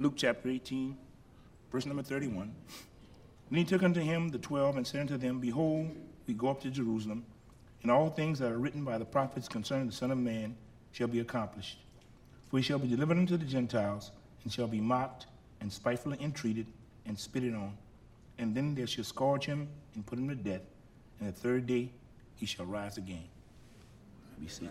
Luke chapter 18, verse number 31. And he took unto him the 12 and said unto them, Behold, we go up to Jerusalem, and all things that are written by the prophets concerning the Son of Man shall be accomplished. For he shall be delivered unto the Gentiles, and shall be mocked, and spitefully entreated, and spitted on. And then they shall scourge him, and put him to death, and the third day he shall rise again. Be seated.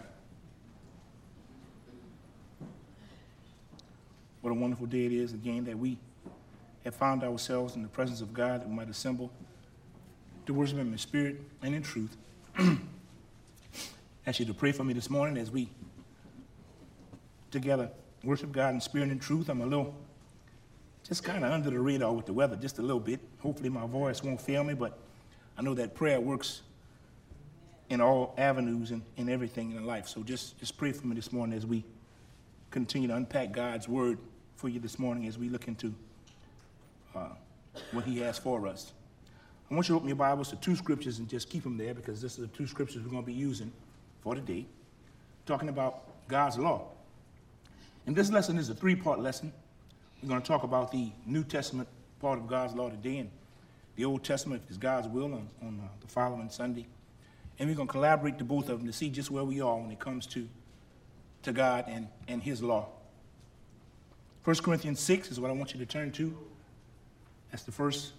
What a wonderful day it is, again, that we have found ourselves in the presence of God, that we might assemble to worship him in spirit and in truth. I ask you to pray for me this morning as we together worship God in spirit and in truth. I'm a little just kind of under the radar with the weather, just a little bit. Hopefully my voice won't fail me, but I know that prayer works in all avenues and in everything in life. So just pray for me this morning as we continue to unpack God's word for you this morning as we look into what he has for us. I want you to open your Bibles to two scriptures and just keep them there, because this is the two scriptures we're going to be using for today, talking about God's law. And this lesson is a three-part lesson. We're going to talk about the New Testament part of God's law today, and the Old Testament, if it's God's will, on the following Sunday. And we're going to collaborate the both of them to see just where we are when it comes to God and his law. 1 Corinthians 6 is what I want you to turn to. That's the first.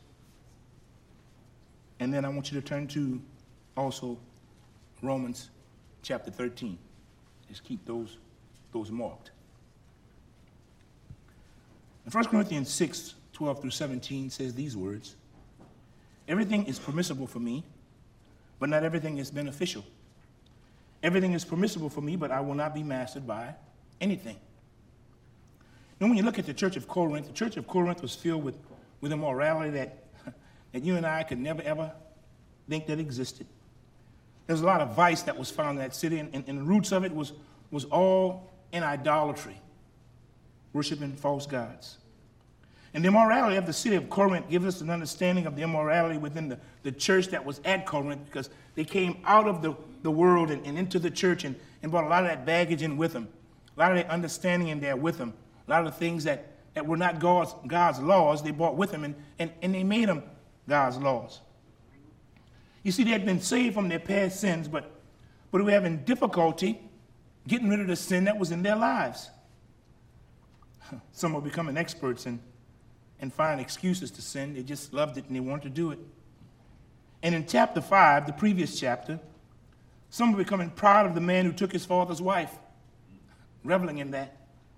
And then I want you to turn to also Romans chapter 13. Just keep those marked. And 1 Corinthians 6, 12 through 17 says these words: Everything is permissible for me, but not everything is beneficial. Everything is permissible for me, but I will not be mastered by anything. Now, when you look at the church of Corinth was filled with immorality that you and I could never, ever think that existed. There's a lot of vice that was found in that city, and the roots of it was all in idolatry, worshiping false gods. And the immorality of the city of Corinth gives us an understanding of the immorality within the church that was at Corinth, because they came out of the world and into the church and brought a lot of that baggage in with them, a lot of that understanding in there with them, a lot of the things that were not God's laws, they brought with them, and they made them God's laws. You see, they had been saved from their past sins, but they were having difficulty getting rid of the sin that was in their lives. Some were becoming experts and find excuses to sin. They just loved it and they wanted to do it. And in chapter 5, the previous chapter, some were becoming proud of the man who took his father's wife, reveling in that.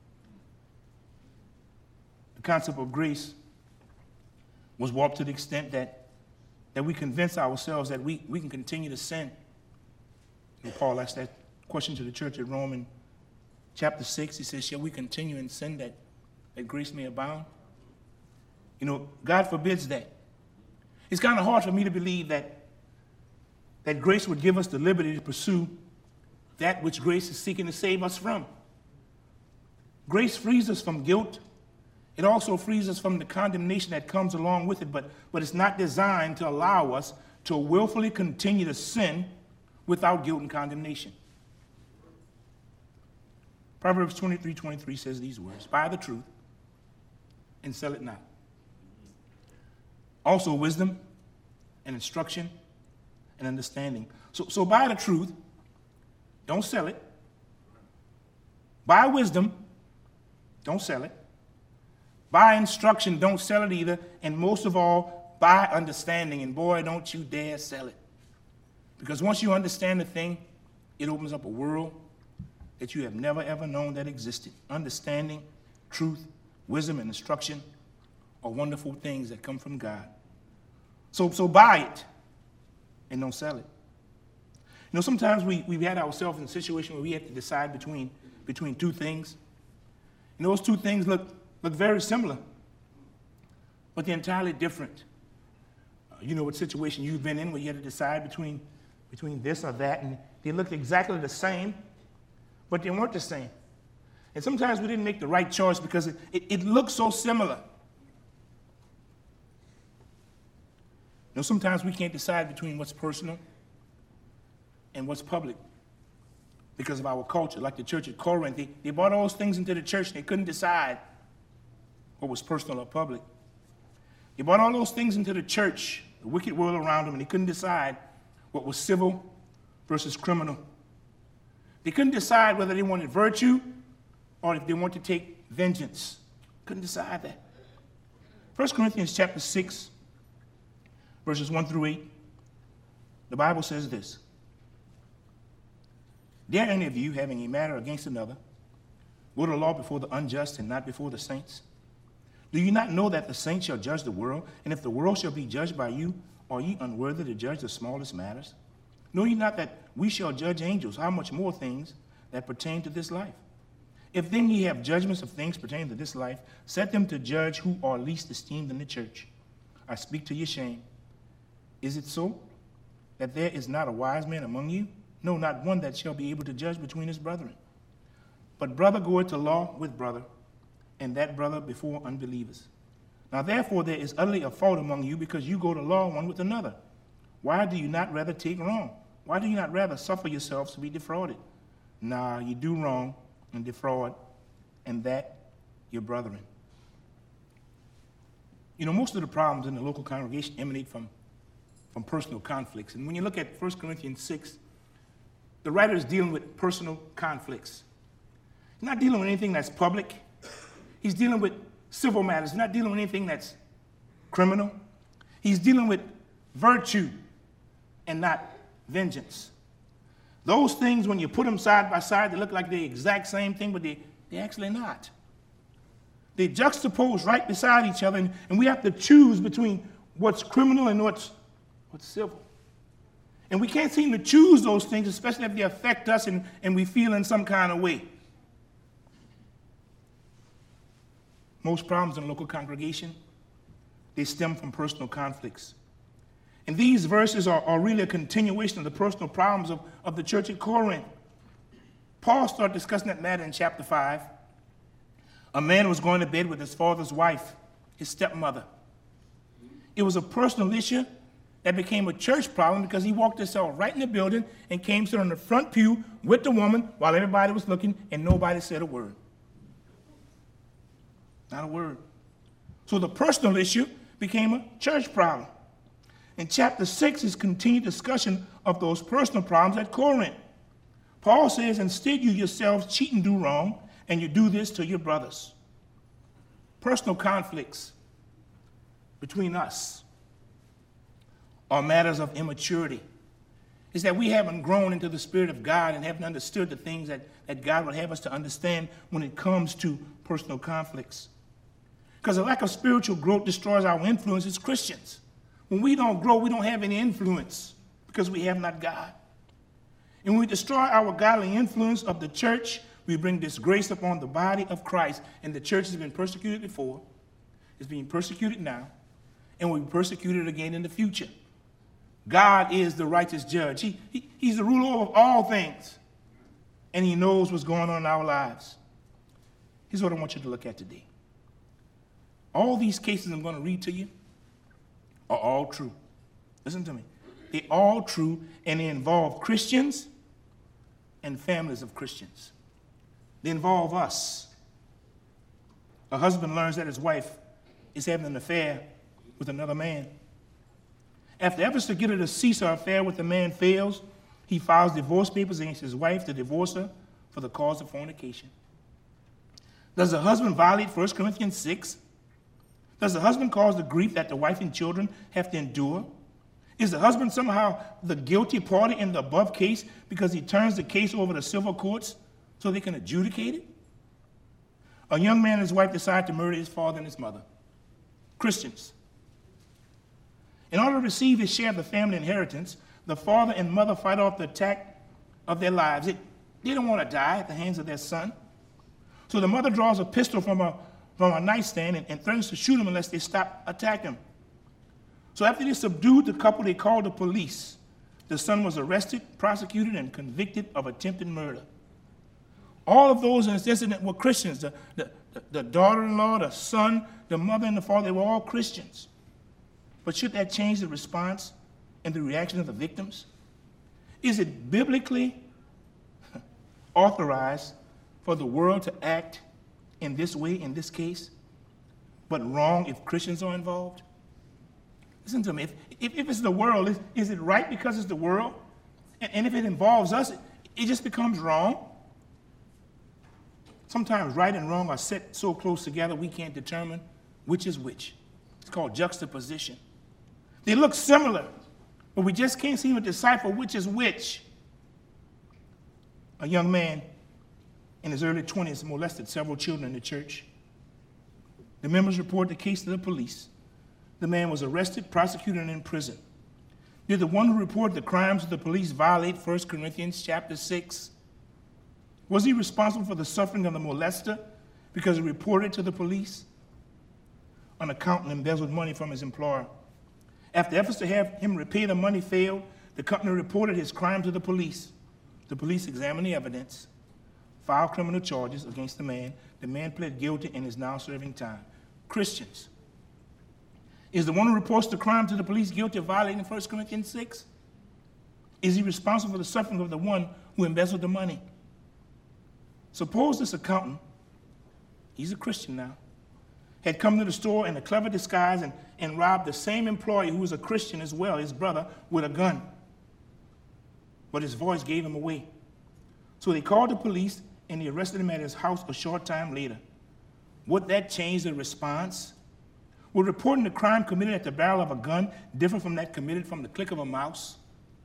The concept of grace was warped to the extent that we convince ourselves that we can continue to sin. And Paul asked that question to the church at Rome in chapter 6. He says, shall we continue in sin that grace may abound? You know, God forbids that. It's kind of hard for me to believe that grace would give us the liberty to pursue that which grace is seeking to save us from. Grace frees us from guilt. It also frees us from the condemnation that comes along with it, but it's not designed to allow us to willfully continue to sin without guilt and condemnation. Proverbs 23:23 says these words: buy the truth and sell it not. Also wisdom and instruction and understanding. So buy the truth, don't sell it. Buy wisdom, don't sell it. Buy instruction, don't sell it either. And most of all, buy understanding. And boy, don't you dare sell it. Because once you understand the thing, it opens up a world that you have never, ever known that existed. Understanding, truth, wisdom, and instruction are wonderful things that come from God. So buy it and don't sell it. You know, sometimes we've had ourselves in a situation where we have to decide between two things. And those two things look very similar, but they're entirely different. You know what situation you've been in where you had to decide between this or that, and they looked exactly the same, but they weren't the same. And sometimes we didn't make the right choice because it looked so similar. You know, sometimes we can't decide between what's personal and what's public because of our culture. Like the church at Corinth, they brought all those things into the church and they couldn't decide what was personal or public. They brought all those things into the church, the wicked world around them, and they couldn't decide what was civil versus criminal. They couldn't decide whether they wanted virtue or if they wanted to take vengeance. Couldn't decide that. 1 Corinthians chapter 6, verses 1 through 8, the Bible says this: Dare any of you, having a matter against another, go to law before the unjust and not before the saints? Do you not know that the saints shall judge the world? And if the world shall be judged by you, are ye unworthy to judge the smallest matters? Know ye not that we shall judge angels? How much more things that pertain to this life? If then ye have judgments of things pertaining to this life, set them to judge who are least esteemed in the church. I speak to your shame. Is it so that there is not a wise man among you? No, not one that shall be able to judge between his brethren. But brother goeth to law with brother, and that brother before unbelievers. Now therefore there is utterly a fault among you, because you go to law one with another. Why do you not rather take wrong? Why do you not rather suffer yourselves to be defrauded? Nah, you do wrong and defraud, and that your brethren. You know, most of the problems in the local congregation emanate from personal conflicts. And when you look at 1 Corinthians 6, the writer is dealing with personal conflicts. He's not dealing with anything that's public. He's dealing with civil matters. He's not dealing with anything that's criminal. He's dealing with virtue and not vengeance. Those things, when you put them side by side, they look like the exact same thing, but they're actually not. They juxtapose right beside each other, and we have to choose between what's criminal and what's civil. And we can't seem to choose those things, especially if they affect us and we feel in some kind of way. Most problems in a local congregation, they stem from personal conflicts. And these verses are really a continuation of the personal problems of the church at Corinth. Paul started discussing that matter in chapter 5. A man was going to bed with his father's wife, his stepmother. It was a personal issue that became a church problem because he walked himself right in the building and came sit on the front pew with the woman while everybody was looking, and nobody said a word. Not a word. So the personal issue became a church problem. In chapter 6 is continued discussion of those personal problems at Corinth. Paul says, instead you yourselves cheat and do wrong, and you do this to your brothers. Personal conflicts between us are matters of immaturity. It's that we haven't grown into the Spirit of God and haven't understood the things that God would have us to understand when it comes to personal conflicts. Because a lack of spiritual growth destroys our influence as Christians. When we don't grow, we don't have any influence because we have not God. And when we destroy our godly influence of the church, we bring disgrace upon the body of Christ. And the church has been persecuted before, is being persecuted now, and will be persecuted again in the future. God is the righteous judge. He's the ruler of all things, and he knows what's going on in our lives. Here's what I want you to look at today. All these cases I'm going to read to you are all true. Listen to me. They're all true, and they involve Christians and families of Christians. They involve us. A husband learns that his wife is having an affair with another man. After efforts to get her to cease her affair with the man fails, he files divorce papers against his wife to divorce her for the cause of fornication. Does the husband violate 1 Corinthians 6? Does the husband cause the grief that the wife and children have to endure? Is the husband somehow the guilty party in the above case because he turns the case over to civil courts so they can adjudicate it? A young man and his wife decide to murder his father and his mother. Christians. In order to receive his share of the family inheritance, the father and mother fight off the attack of their lives. They don't want to die at the hands of their son. So the mother draws a pistol from a nightstand and threatens to shoot him unless they stop attacking him. So after they subdued the couple, they called the police. The son was arrested, prosecuted, and convicted of attempted murder. All of those in this incident were Christians. The daughter-in-law, the son, the mother, and the father, they were all Christians. But should that change the response and the reaction of the victims? Is it biblically authorized for the world to act in this way, in this case? but wrong if Christians are involved? Listen to me. If it's the world, is it right because it's the world? And if it involves us, it just becomes wrong? Sometimes right and wrong are set so close together we can't determine which is which. It's called juxtaposition. They look similar, but we just can't seem to decipher which is which. A young man in his early 20s molested several children in the church. The members reported the case to the police. The man was arrested, prosecuted, and imprisoned. Did the one who reported the crimes to the police violate 1 Corinthians chapter 6? Was he responsible for the suffering of the molester because he reported to the police? An accountant embezzled money from his employer. After efforts to have him repay the money failed, the company reported his crime to the police. The police examined the evidence, filed criminal charges against the man. The man pled guilty and is now serving time. Christians, is the one who reports the crime to the police guilty of violating 1 Corinthians 6? Is he responsible for the suffering of the one who embezzled the money? Suppose this accountant, he's a Christian now, had come to the store in a clever disguise and robbed the same employee who was a Christian as well, his brother, with a gun. But his voice gave him away. So they called the police and they arrested him at his house a short time later. Would that change the response? Would reporting the crime committed at the barrel of a gun differ from that committed from the click of a mouse?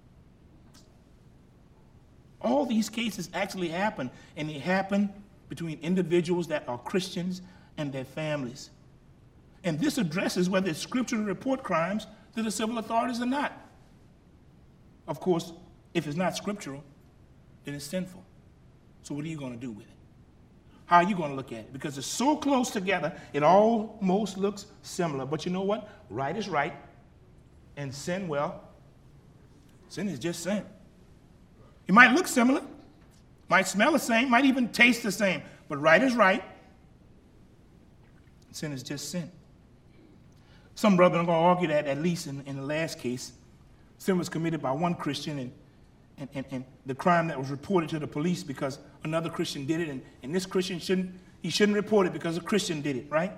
All these cases actually happen, and they happen between individuals that are Christians and their families. And this addresses whether it's scriptural to report crimes to the civil authorities or not. Of course, if it's not scriptural, then it's sinful. So what are you going to do with it? How are you going to look at it? Because it's so close together, it almost looks similar. But you know what? Right is right, and sin, well, sin is just sin. It might look similar, might smell the same, might even taste the same, but right is right, sin is just sin. Some brethren are going to argue that, at least in the last case, sin was committed by one Christian, and the crime that was reported to the police because another Christian did it, and this Christian shouldn't report it because a Christian did it, right?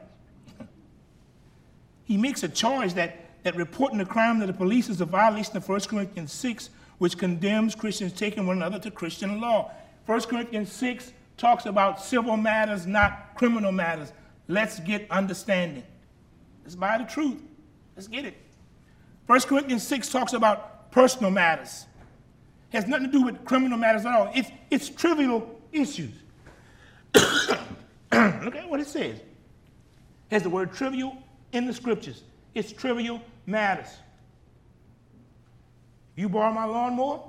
He makes a charge that reporting the crime to the police is a violation of 1 Corinthians 6, which condemns Christians taking one another to Christian law. 1 Corinthians 6 talks about civil matters, not criminal matters. Let's get understanding. Let's buy the truth. Let's get it. 1 Corinthians 6 talks about personal matters. Has nothing to do with criminal matters at all. It's trivial issues. Look at what it says. It has the word trivial in the scriptures. It's trivial matters. You borrow my lawnmower,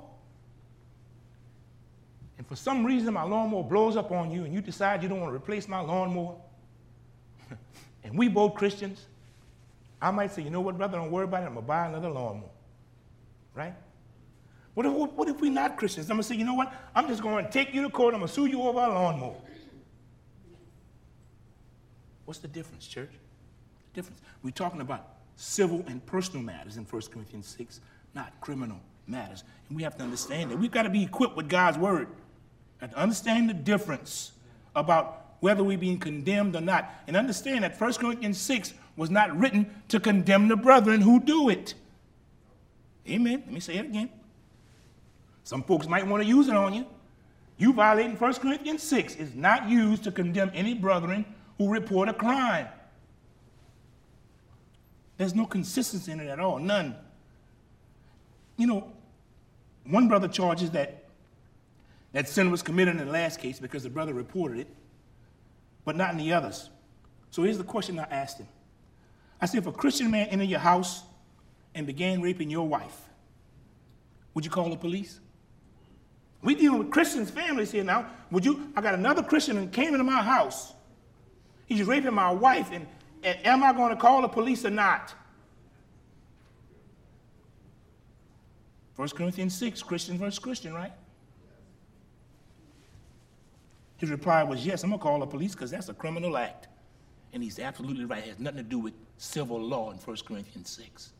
and for some reason my lawnmower blows up on you, and you decide you don't want to replace my lawnmower, and we both Christians, I might say, you know what, brother, don't worry about it, I'm going to buy another lawnmower, right? What if we're not Christians? I'm going to say, you know what, I'm just going to take you to court, I'm going to sue you over a lawnmower. What's the difference, church? The difference. We're talking about civil and personal matters in 1 Corinthians 6, not criminal matters. And we have to understand that. We've got to be equipped with God's word. And to understand the difference about whether we're being condemned or not. And understand that 1 Corinthians 6 was not written to condemn the brethren who do it. Amen. Let me say it again. Some folks might want to use it on you. You violating 1 Corinthians 6 is not used to condemn any brethren who report a crime. There's no consistency in it at all, none. You know, one brother charges that sin was committed in the last case because the brother reported it, but not in the others. So here's the question I asked him. I said, if a Christian man entered your house and began raping your wife, would you call the police? We dealing with Christians' families here now. I got another Christian that came into my house. He's raping my wife, and am I going to call the police or not? 1 Corinthians 6, Christian versus Christian, right? His reply was, yes, I'm going to call the police because that's a criminal act. And he's absolutely right. It has nothing to do with civil law in 1 Corinthians 6.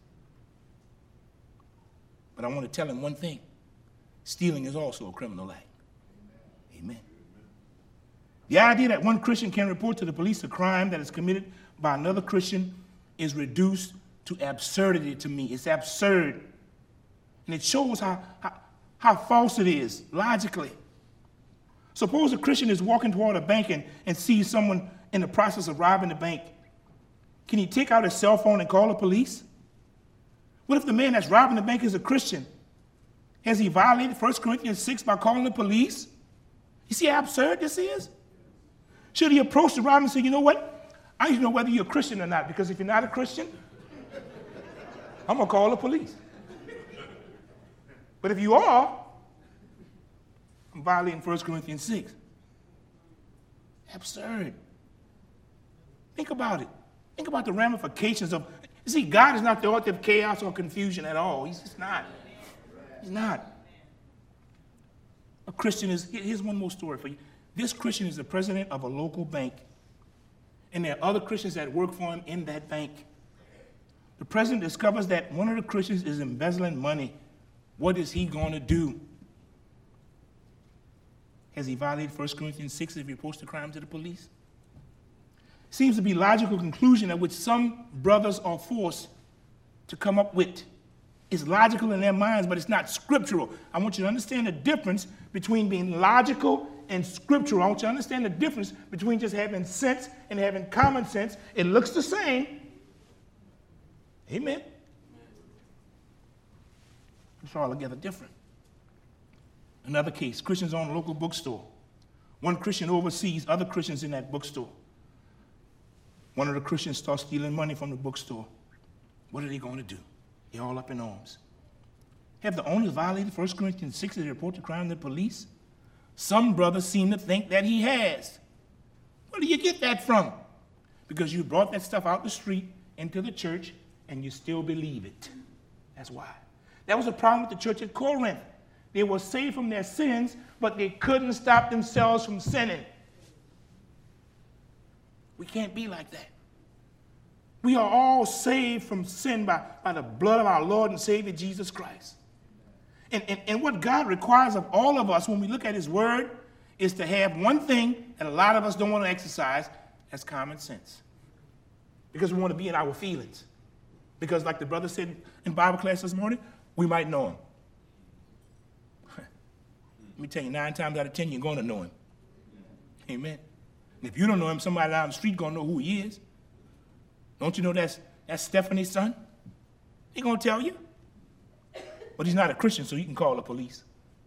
But I want to tell him one thing. Stealing is also a criminal act. Amen. The idea that one Christian can report to the police a crime that is committed by another Christian is reduced to absurdity to me. It's absurd. And it shows how false it is, logically. Suppose a Christian is walking toward a bank and sees someone in the process of robbing the bank. Can he take out his cell phone and call the police? What if the man that's robbing the bank is a Christian? Has he violated 1 Corinthians 6 by calling the police? You see how absurd this is? Should he approach the robber and say, you know what? I need to know whether you're a Christian or not, because if you're not a Christian, I'm going to call the police. But if you are, I'm violating 1 Corinthians 6. Absurd. Think about it. Think about the ramifications of, you see, God is not the author of chaos or confusion at all. He's just not. He's not. A Christian is, here's one more story for you. This Christian is the president of a local bank, and there are other Christians that work for him in that bank. The president discovers that one of the Christians is embezzling money. What is he going to do? Has he violated 1 Corinthians 6 if he reports the crime to the police? Seems to be a logical conclusion at which some brothers are forced to come up with. It's logical in their minds, but it's not scriptural. I want you to understand the difference between being logical and scriptural. I want you to understand the difference between just having sense and having common sense. It looks the same. Amen. It's altogether different. Another case, Christians own a local bookstore. One Christian oversees other Christians in that bookstore. One of the Christians starts stealing money from the bookstore. What are they going to do? They're all up in arms. Have the owners violated 1 Corinthians 6 as they report the crime to the police? Some brothers seem to think that he has. Where do you get that from? Because you brought that stuff out the street into the church and you still believe it. That's why. That was a problem with the church at Corinth. They were saved from their sins, but they couldn't stop themselves from sinning. We can't be like that. We are all saved from sin by the blood of our Lord and Savior Jesus Christ. And what God requires of all of us when we look at his word is to have one thing that a lot of us don't want to exercise, that's common sense. Because we want to be in our feelings. Because like the brother said in Bible class this morning, we might know him. Let me tell you, 9 times out of 10, you're going to know him. Amen. And if you don't know him, somebody down the street going to know who he is. Don't you know that's Stephanie's son? He's going to tell you. But he's not a Christian, so he can call the police.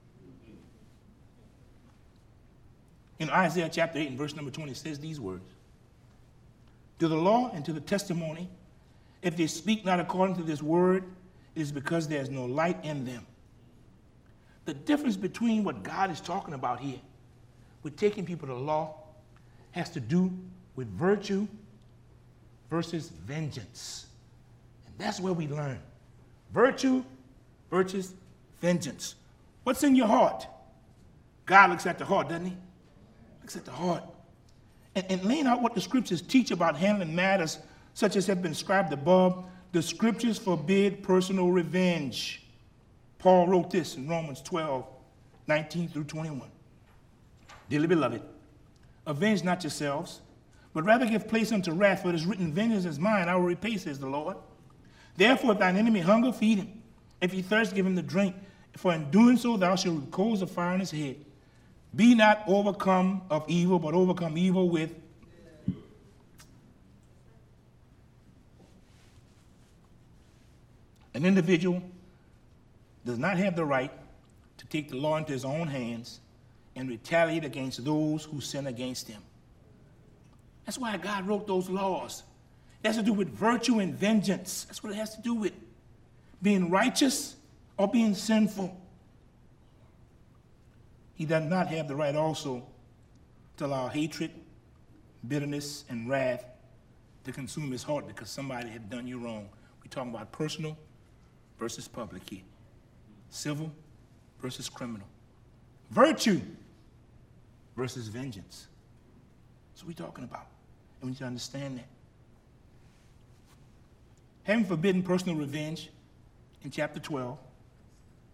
In Isaiah chapter 8 and verse number 20, it says these words. To the law and to the testimony, if they speak not according to this word, it is because there is no light in them. The difference between what God is talking about here with taking people to law has to do with virtue versus vengeance. And that's where we learn. Virtue versus vengeance. What's in your heart? God looks at the heart, doesn't he? Looks at the heart. And laying out what the scriptures teach about handling matters such as have been described above, the scriptures forbid personal revenge. Paul wrote this in Romans 12, 19 through 21. Dearly beloved, avenge not yourselves, but rather give place unto wrath, for it is written, vengeance is mine, I will repay, says the Lord. Therefore, if thine enemy hunger, feed him. If he thirst, give him to drink. For in doing so, thou shalt heap coals of fire on his head. Be not overcome of evil, but overcome evil with. An individual does not have the right to take the law into his own hands and retaliate against those who sin against him. That's why God wrote those laws. It has to do with virtue and vengeance. That's what it has to do with. Being righteous or being sinful. He does not have the right also to allow hatred, bitterness, and wrath to consume his heart because somebody had done you wrong. We're talking about personal versus public here. Civil versus criminal. Virtue versus vengeance. That's what we're talking about. And we need to understand that. Having forbidden personal revenge in chapter 12,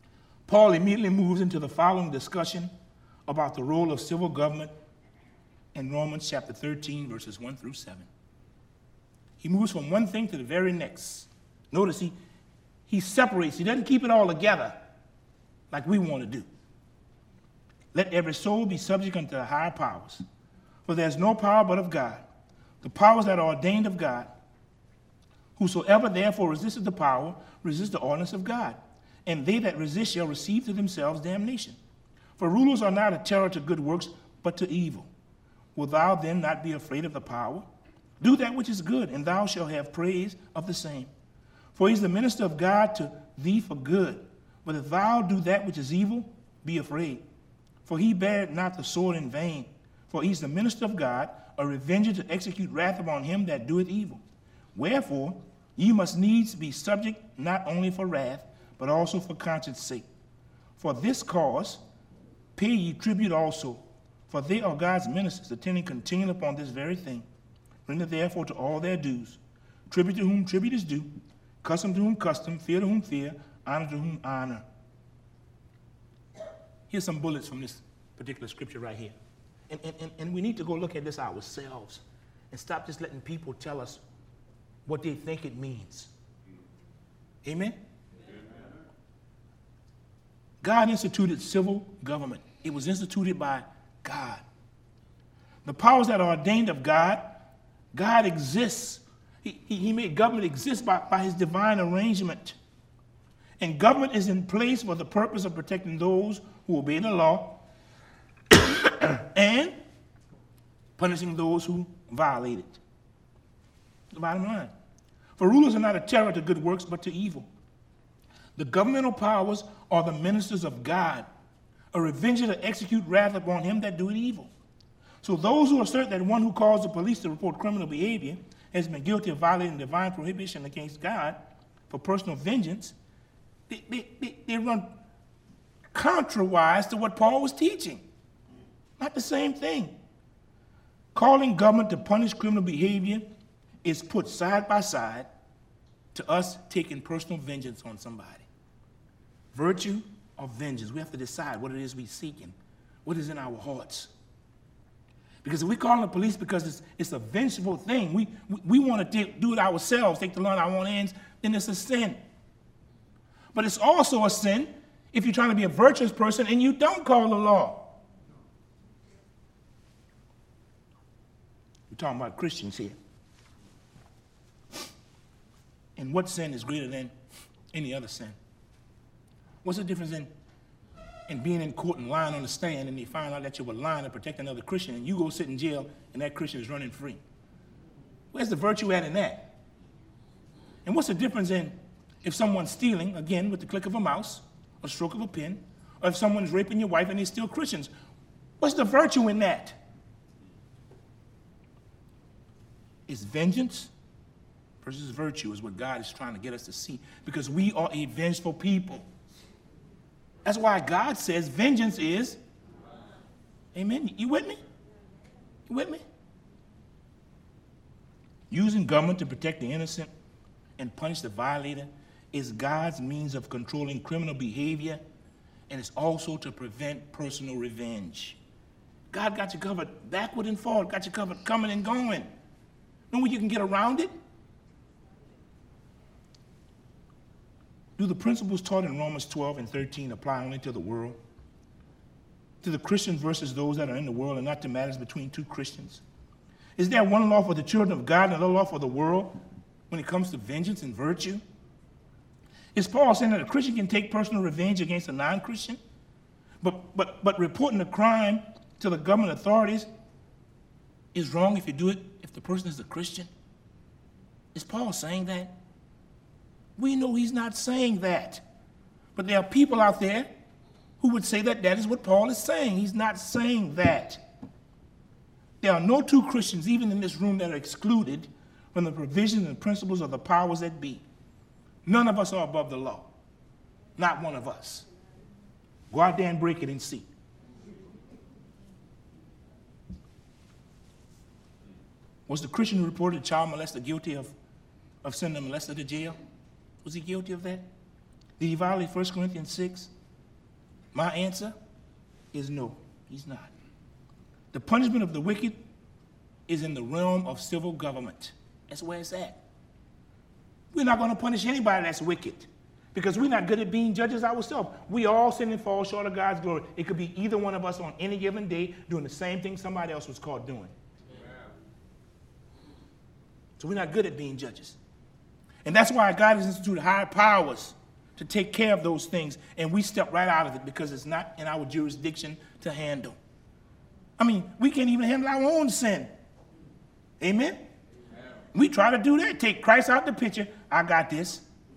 Paul immediately moves into the following discussion about the role of civil government in Romans chapter 13, verses 1 through 7. He moves from one thing to the very next. Notice he separates. He doesn't keep it all together like we want to do. Let every soul be subject unto the higher powers, for there is no power but of God. The powers that are ordained of God. Whosoever therefore resisteth the power, resists the ordinance of God. And they that resist shall receive to themselves damnation. For rulers are not a terror to good works, but to evil. Wilt thou then not be afraid of the power? Do that which is good, and thou shalt have praise of the same. For he is the minister of God to thee for good. But if thou do that which is evil, be afraid. For he bare not the sword in vain. For he is the minister of God, a revenger to execute wrath upon him that doeth evil. Wherefore, ye must needs be subject not only for wrath, but also for conscience sake. For this cause pay ye tribute also, for they are God's ministers, attending continually upon this very thing. Render therefore to all their dues. Tribute to whom tribute is due, custom to whom custom, fear to whom fear, honor to whom honor. Here's some bullets from this particular scripture right here. And we need to go look at this ourselves and stop just letting people tell us what they think it means. Amen? God instituted civil government. It was instituted by God. The powers that are ordained of God, God exists. He made government exist by his divine arrangement. And government is in place for the purpose of protecting those who obey the law and punishing those who violate it. The bottom line. For rulers are not a terror to good works, but to evil. The governmental powers are the ministers of God, a revenger to execute wrath upon him that doeth evil. So those who assert that one who calls the police to report criminal behavior has been guilty of violating divine prohibition against God for personal vengeance, they run contrawise to what Paul was teaching. Not the same thing. Calling government to punish criminal behavior is put side by side to us taking personal vengeance on somebody. Virtue or vengeance. We have to decide what it is we're seeking, what is in our hearts. Because if we call the police because it's a vengeful thing, we want to do it ourselves, take the law in our own hands, then it's a sin. But it's also a sin if you're trying to be a virtuous person and you don't call the law. We're talking about Christians here. And what sin is greater than any other sin? What's the difference in being in court and lying on the stand and they find out that you were lying to protect another Christian and you go sit in jail and that Christian is running free? Where's the virtue at in that? And what's the difference in if someone's stealing, again, with the click of a mouse, or stroke of a pen, or if someone's raping your wife and they're still Christians? What's the virtue in that? It's vengeance versus virtue is what God is trying to get us to see, because we are a vengeful people. That's why God says vengeance is, amen, you with me? You with me? Using government to protect the innocent and punish the violator is God's means of controlling criminal behavior, and it's also to prevent personal revenge. God got you covered backward and forward, got you covered coming and going. Know where you can get around it? Do the principles taught in Romans 12 and 13 apply only to the world? To the Christians versus those that are in the world, and not to matters between two Christians? Is there one law for the children of God and another law for the world when it comes to vengeance and virtue? Is Paul saying that a Christian can take personal revenge against a non-Christian? But reporting a crime to the government authorities is wrong if you do it if the person is a Christian? Is Paul saying that? We know he's not saying that. But there are people out there who would say that that is what Paul is saying. He's not saying that. There are no two Christians, even in this room, that are excluded from the provisions and principles of the powers that be. None of us are above the law. Not one of us. Go out there and break it and see. Was the Christian who reported a child molester guilty of sending a molester to jail? Was he guilty of that? Did he violate 1 Corinthians 6? My answer is no, he's not. The punishment of the wicked is in the realm of civil government. That's where it's at. We're not going to punish anybody that's wicked because we're not good at being judges ourselves. We all sin and fall short of God's glory. It could be either one of us on any given day doing the same thing somebody else was caught doing. So we're not good at being judges. And that's why God has instituted higher powers to take care of those things, and we step right out of it because it's not in our jurisdiction to handle. I mean, we can't even handle our own sin. Amen? We try to do that. Take Christ out the picture. I got this.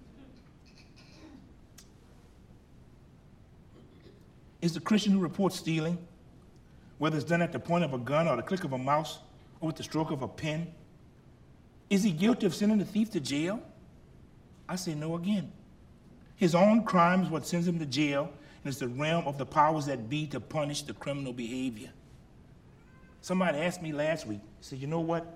Is the Christian who reports stealing, whether it's done at the point of a gun or the click of a mouse or with the stroke of a pen, is he guilty of sending the thief to jail? I say no again. His own crime is what sends him to jail, and it's the realm of the powers that be to punish the criminal behavior. Somebody asked me last week, said, you know what?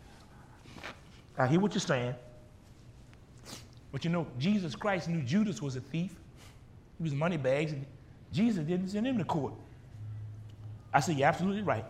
I hear what you're saying, but you know, Jesus Christ knew Judas was a thief. He was money bags, and Jesus didn't send him to court. I said, you're absolutely right.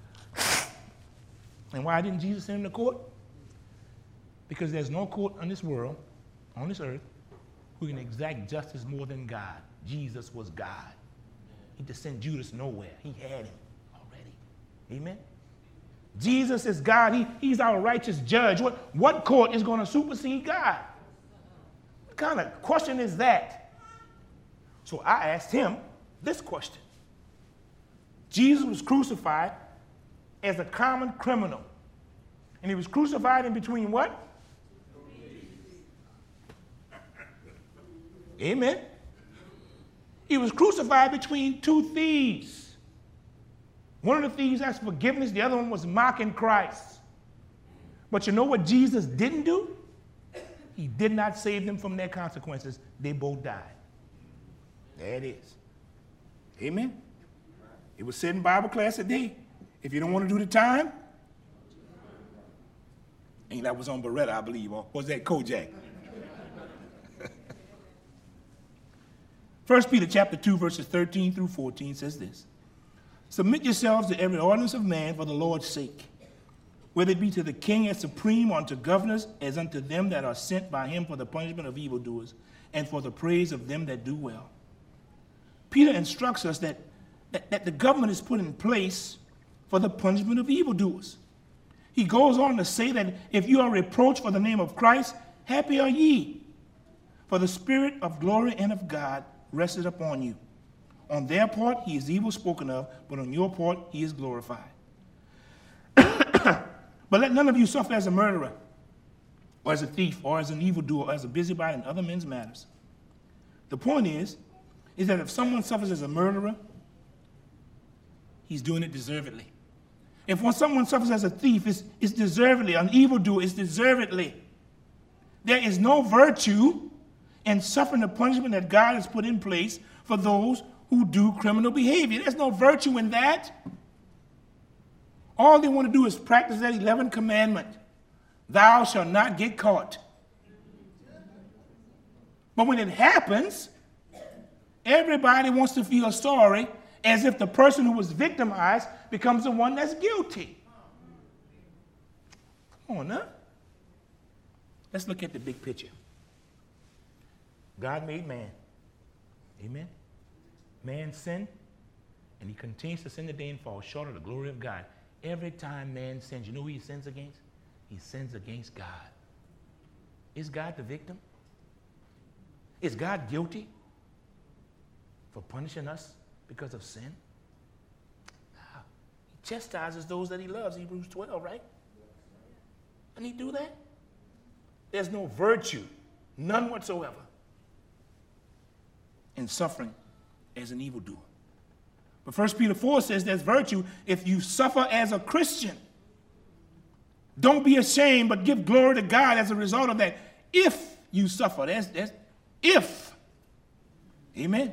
And why didn't Jesus send him to court? Because there's no court on this world, on this earth, who can exact justice more than God. Jesus was God. He didn't send Judas nowhere. He had him already. Amen? Jesus is God. He's our righteous judge. What court is going to supersede God? What kind of question is that? So I asked him this question. Jesus was crucified as a common criminal. And he was crucified in between what? Amen. He was crucified between two thieves. One of the thieves asked forgiveness. The other one was mocking Christ. But you know what Jesus didn't do? He did not save them from their consequences. They both died. There it is. Amen. It was said in Bible class today, if you don't want to do the time, and that was on Beretta, I believe, or was that Kojak? 1 Peter chapter 2, verses 13 through 14 says this. Submit yourselves to every ordinance of man for the Lord's sake, whether it be to the king as supreme, or unto governors as unto them that are sent by him for the punishment of evildoers, and for the praise of them that do well. Peter instructs us that the government is put in place for the punishment of evildoers. He goes on to say that if you are reproached for the name of Christ, happy are ye, for the Spirit of glory and of God rested upon you. On their part, he is evil spoken of, but on your part, he is glorified. But let none of you suffer as a murderer, or as a thief, or as an evildoer, or as a busybody in other men's matters. The point is that if someone suffers as a murderer, he's doing it deservedly. If when someone suffers as a thief, it's deservedly. An evildoer is deservedly. There is no virtue in suffering the punishment that God has put in place for those who do criminal behavior. There's no virtue in that. All they want to do is practice that 11th commandment. Thou shalt not get caught. But when it happens, everybody wants to feel sorry, as if the person who was victimized becomes the one that's guilty. Come on now. Let's look at the big picture. God made man. Amen? Man sinned, and he continues to sin today and fall short of the glory of God. Every time man sins, you know who he sins against? He sins against God. Is God the victim? Is God guilty for punishing us because of sin? No. He chastises those that he loves, Hebrews 12, right? And he do that? There's no virtue, none whatsoever, in suffering as an evildoer. But 1 Peter 4 says there's virtue if you suffer as a Christian. Don't be ashamed, but give glory to God as a result of that. If you suffer, that's if. Amen.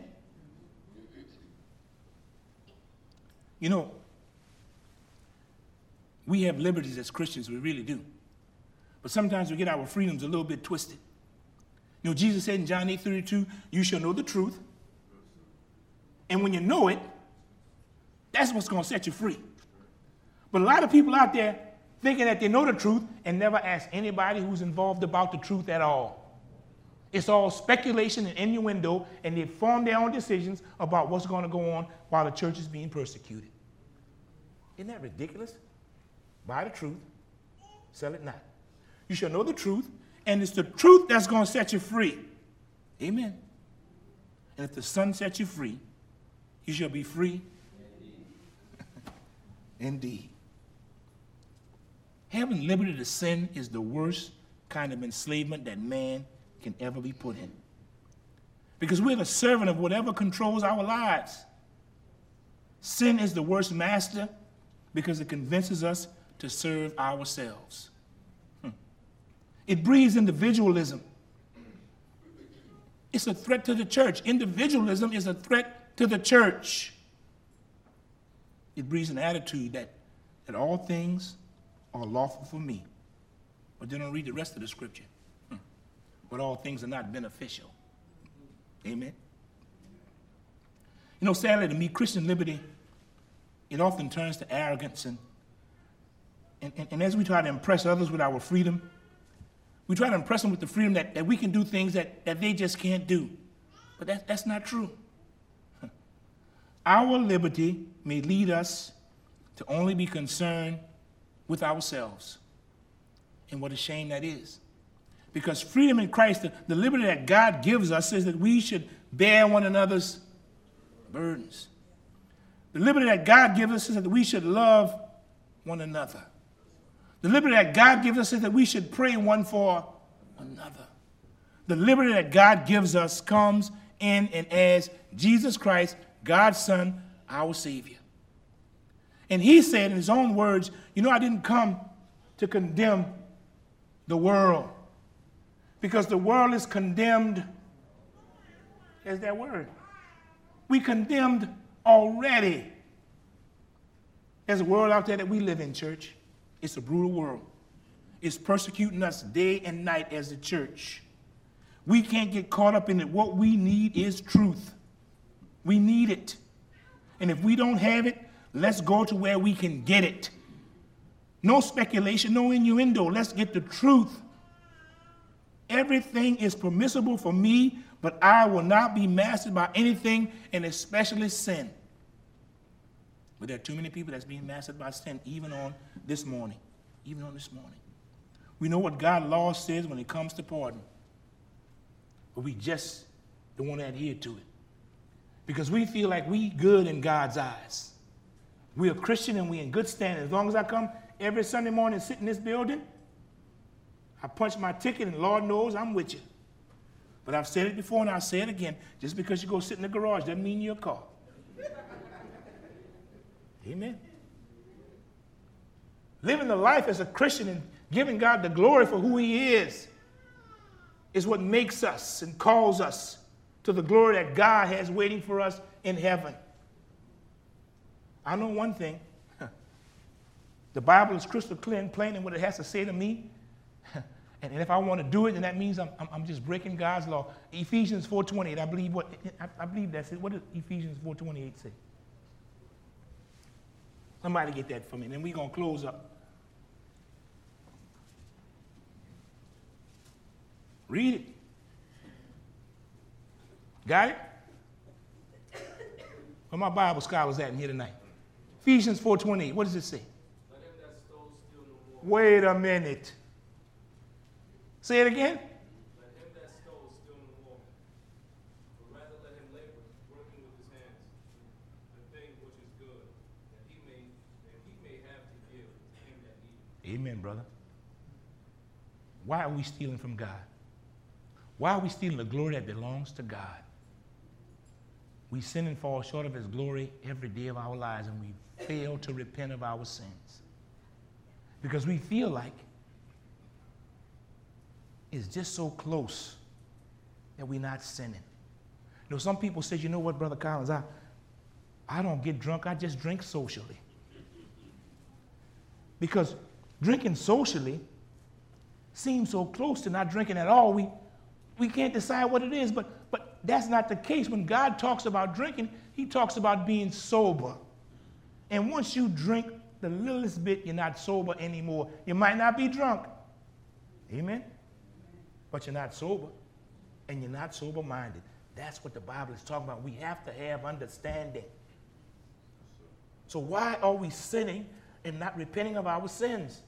You know, we have liberties as Christians, we really do. But sometimes we get our freedoms a little bit twisted. You know, Jesus said in John 8:32, you shall know the truth. And when you know it, that's what's going to set you free. But a lot of people out there, thinking that they know the truth and never ask anybody who's involved about the truth at all. It's all speculation and innuendo, and they form their own decisions about what's going to go on while the church is being persecuted. Isn't that ridiculous? Buy the truth, sell it not. You shall know the truth, and it's the truth that's going to set you free. Amen. And if the Son sets you free, you shall be free indeed. Having liberty to sin is the worst kind of enslavement that man can ever be put in. Because we're the servant of whatever controls our lives. Sin is the worst master because it convinces us to serve ourselves. It breeds individualism. It's a threat to the church. Individualism is a threat to the church. It breeds an attitude that all things are lawful for me. But they don't read the rest of the scripture. But all things are not beneficial. Amen. You know, sadly to me, Christian liberty, it often turns to arrogance. And as we try to impress others with our freedom, we try to impress them with the freedom that we can do things that they just can't do. But that's not true. Our liberty may lead us to only be concerned with ourselves. And what a shame that is. Because freedom in Christ, the liberty that God gives us, says that we should bear one another's burdens. The liberty that God gives us is that we should love one another. The liberty that God gives us is that we should pray one for another. The liberty that God gives us comes in and as Jesus Christ, God's Son, our Savior. And he said in his own words, you know, I didn't come to condemn the world, because the world is condemned. There's that word. We condemned already. There's a world out there that we live in, church. It's a brutal world. It's persecuting us day and night as the church. We can't get caught up in it. What we need is truth. We need it. And if we don't have it, let's go to where we can get it. No speculation, no innuendo. Let's get the truth. Everything is permissible for me, but I will not be mastered by anything, and especially sin. But there are too many people that's being mastered by sin, even on this morning. Even on this morning. We know what God's law says when it comes to pardon, but we just don't want to adhere to it. Because we feel like we good in God's eyes. We're a Christian and we're in good standing. As long as I come every Sunday morning and sit in this building, I punch my ticket and Lord knows I'm with you. But I've said it before and I'll say it again. Just because you go sit in the garage doesn't mean you're a car. Amen. Living the life as a Christian and giving God the glory for who he is what makes us and calls us to the glory that God has waiting for us in heaven. I know one thing. The Bible is crystal clear and plain in what it has to say to me. And if I want to do it, then that means I'm just breaking God's law. Ephesians 4:28, I believe that's it. What does Ephesians 4:28 say? Somebody get that for me, and then we're going to close up. Read it. Got it? Where my Bible scholars at in here tonight? Ephesians 4:28. What does it say? Let him that stole steal no more. Wait a minute. Say it again. Let him that stole steal no more. But rather let him labor, working with his hands, the thing which is good, that he may have to give to him that needeth. Amen, brother. Why are we stealing from God? Why are we stealing the glory that belongs to God? We sin and fall short of his glory every day of our lives, and we fail to repent of our sins. Because we feel like it's just so close that we're not sinning. You know, some people say, you know what, Brother Collins, I don't get drunk, I just drink socially. Because drinking socially seems so close to not drinking at all, we can't decide what it is, but that's not the case. When God talks about drinking, he talks about being sober. And once you drink the littlest bit, you're not sober anymore. You might not be drunk. Amen? But you're not sober. And you're not sober-minded. That's what the Bible is talking about. We have to have understanding. So why are we sinning and not repenting of our sins?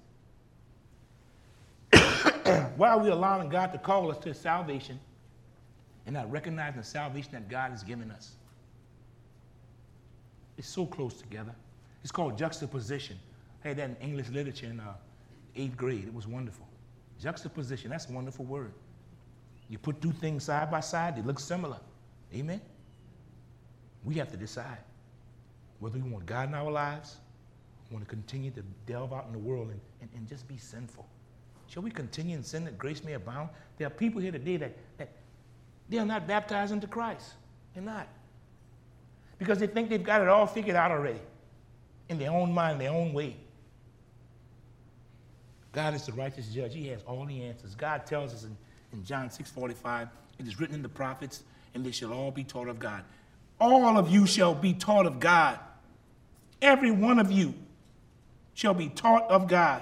Why are we allowing God to call us to salvation and not recognizing the salvation that God has given us? It's so close together. It's called juxtaposition. I had that in English literature in 8th grade. It was wonderful. Juxtaposition, that's a wonderful word. You put two things side by side, they look similar. Amen? We have to decide whether we want God in our lives, or want to continue to delve out in the world and just be sinful. Shall we continue in sin that grace may abound? There are people here today that they are not baptized into Christ. They're not. Because they think they've got it all figured out already in their own mind, their own way. God is the righteous judge. He has all the answers. God tells us in John 6:45, it is written in the prophets, and they shall all be taught of God. All of you shall be taught of God. Every one of you shall be taught of God.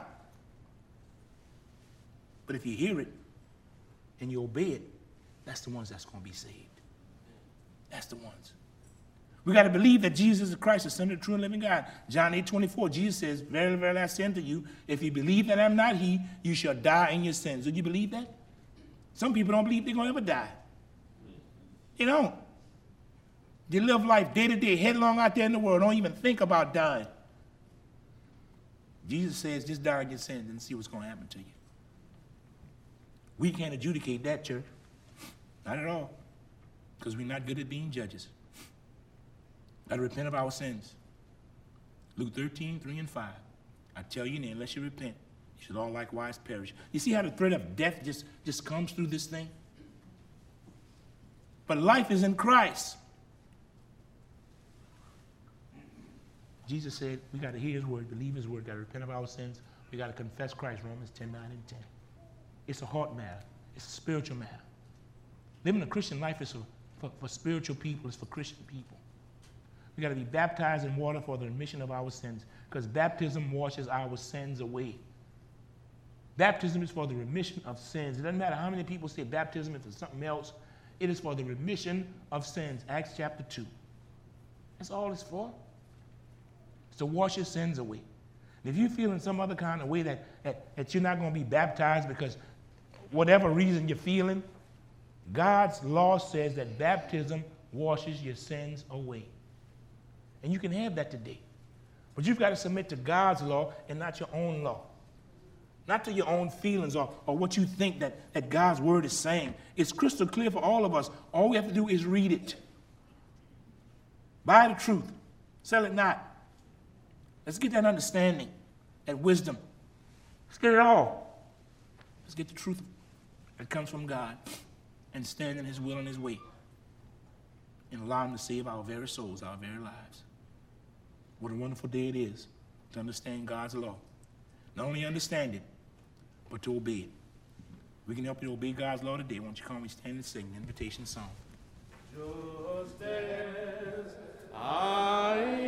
But if you hear it and you obey it, that's the ones that's going to be saved. That's the ones. We got to believe that Jesus is Christ, the Son of the true and living God. John 8:24, Jesus says, verily, verily, I say unto you, if you believe that I am not he, you shall die in your sins. Do you believe that? Some people don't believe they're going to ever die. They don't. They live life day to day, headlong out there in the world, don't even think about dying. Jesus says, just die in your sins and see what's going to happen to you. We can't adjudicate that, church. Not at all. Because we're not good at being judges. Got to repent of our sins. Luke 13:3-5. I tell you now, unless you repent, you should all likewise perish. You see how the threat of death just comes through this thing? But life is in Christ. Jesus said we got to hear his word, believe his word, got to repent of our sins. We got to confess Christ, Romans 10:9-10. It's a heart matter. It's a spiritual matter. Living a Christian life is for spiritual people. It's for Christian people. We got to be baptized in water for the remission of our sins, because baptism washes our sins away. Baptism is for the remission of sins. It doesn't matter how many people say baptism is for something else. It is for the remission of sins. Acts chapter 2. That's all it's for. It's to wash your sins away. And if you feel in some other kind of way that you're not going to be baptized because whatever reason you're feeling, God's law says that baptism washes your sins away. And you can have that today. But you've got to submit to God's law and not your own law. Not to your own feelings or what you think that God's word is saying. It's crystal clear for all of us. All we have to do is read it. Buy the truth. Sell it not. Let's get that understanding, that wisdom. Let's get it all. Let's get the truth that comes from God and stand in his will and his way and allow him to save our very souls, our very lives. What a wonderful day it is to understand God's law. Not only understand it, but to obey it. We can help you obey God's law today. Why don't you come and stand and sing the invitation song? Just as I